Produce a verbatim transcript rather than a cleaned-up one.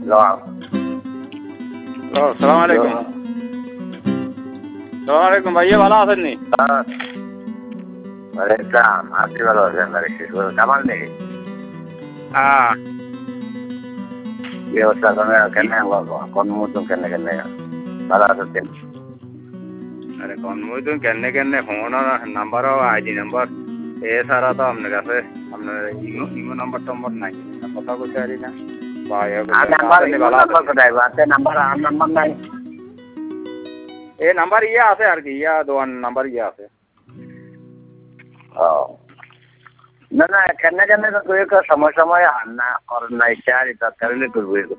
সালাম আলাইকুম। সালাম আলাইকুম ভাইয়া, ভালো আছেন নি? ওয়ালাইকুম আপনি ভালো আছেন? কামাল নেই হ্যাঁ, কি অবস্থা? কেন কর্মমুদ্রম কেন কেন ভালো আছেন কেন? আরে কর্মদিন কেনে কেনে ফোন নাম্বারও আইডি নাম্বার এ ছাড়া তো আপনার কাছে আপনার ইমো ইমো নাম্বার টম্বর নাই, কথা বলতে পারি না। ভাই নাম্বার আর নাম্বার নাই, এ নাম্বার ইয়ে আছে আর কি, ইয়া দোয়ান নাম্বার ইয়ে আছে। ও না না কেন কেন তুই সময় সময় আন্না করেন না ইচ্ছা আর তৎকালীন করবো